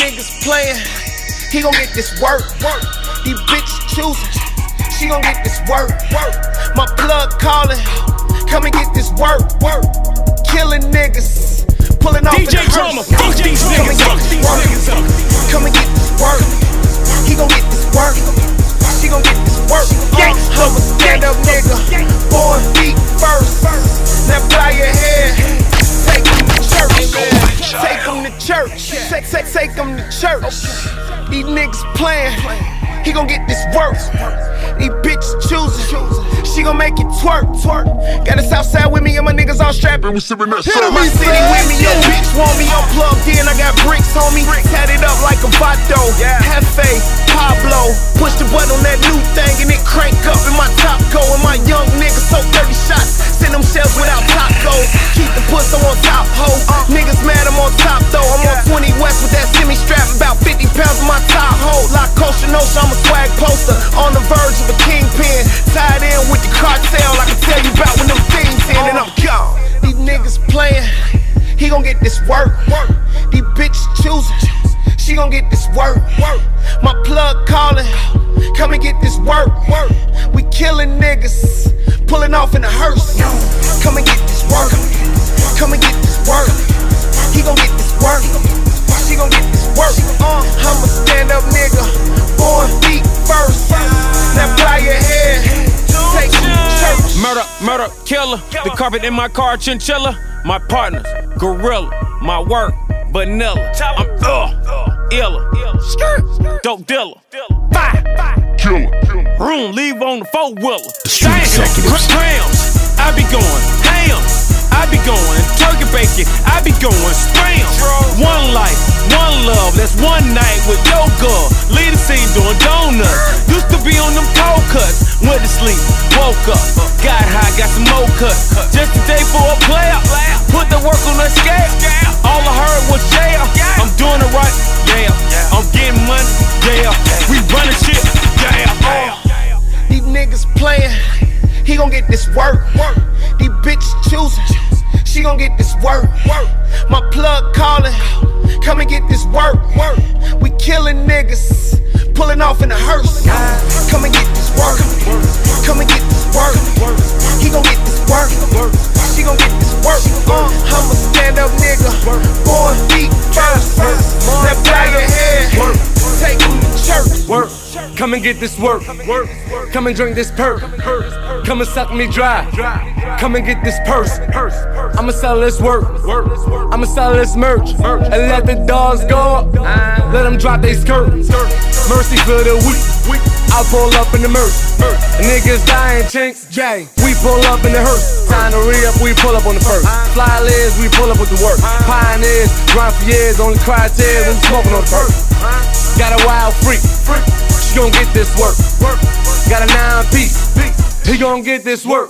niggas playing, he gon' get this work. These bitches choosing, she gon' get this work. My plug calling, come and get this work. Killing niggas, pulling off DJ in the Drama, hearse. fuck these niggas up. Come and get this work. He gon' get this work. She gon' get this work. I'm a stand-up nigga, born feet first. Now fly your head, take him to church. Take him to church. Take him to church. These niggas playing, he gon' get this work. These bitches choosing, she gon' make it twerk. Got us outside with me and my niggas all strapped. We sippin' that My city with me, your bitch want me, I'm plugged in. I got bricks on me, tatted up like a Vato. Hefe, Pablo, push the button on that new thing and it crank up in my top go. And my young niggas soak 30 shots, send them shells without top go. Keep the pussy on top, ho. Niggas mad, I'm on top though. I'm on 20 West with that semi-strap, about 50 pounds in my top hole. Like Kosher Notion, I'm a swag poster, on the verge of a kingpin. Tied in with the cartel, I can tell you about when them things in and I'm gone. These niggas playing, he gon' get this work. These bitches choosing, she gon' get this work. My plug calling, come and get this work. We killing niggas, pulling off in a hearse. Come and get this work. Come and get this work. He gon' get this work. She gon' get this work. I'm a stand-up nigga, born feet first. Now fly your head, take him to church. Murder, killer. The carpet in my car, chinchilla. My partners, gorilla. My work, vanilla. I'm illa. Dope dealer. Fire. Killer. Room, leave on the 4-wheeler. Street executives. Grams, I be going ham. I be going turkey bacon. I be going spam. One life, one love. That's one night with your girl. Lead the scene doing donuts. Used to be on them cold cuts. Went to sleep, woke up, got high, got some more cuts. Just a day for a player. Put the work on the scale. All I heard was jail. I'm doing it right, yeah. I'm getting money, yeah. We running shit, yeah. These niggas playing, he gon' get this work. These bitches choosing, she gon' get this work. My plug calling, come and get this work. We killing niggas, pulling off in a hearse. Come and get this work. Come and get this work. He gon' get this work. She gon' get this work. I'm a stand-up nigga, born feet first. Now fly your head, take him to church. Work, come and get this work. Come and drink this perk. Come and suck me dry. Come and get this purse. I'ma sell this work. I'ma sell this merch. And let the dogs go. Let them drop they skirt. Mercy for the weak. I pull up in the merch. Niggas dying chinks. We pull up in the hearse. Time to re-up, we pull up on the first. Fly lids, we pull up with the work. Pioneers, grind for years, only cry tears when smoking on the perk. Got a wild freak, she gon' get this work. Got a 9-piece, he gon' get this work.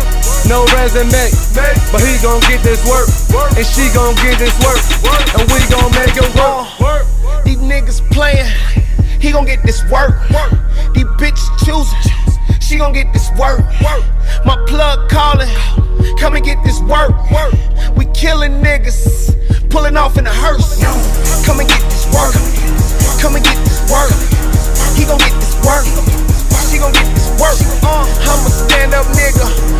No resume, but he gon' get this work. And she gon' get this work. And we gon' make it work. These niggas playing, he gon' get this work. These bitches choosing, she gon' get this work. My plug calling, come and get this work. We killing niggas, pulling off in a hearse. Come and get this work. Come and get this work. He gon' get this work. She gon' get this work. I'm a stand-up nigga,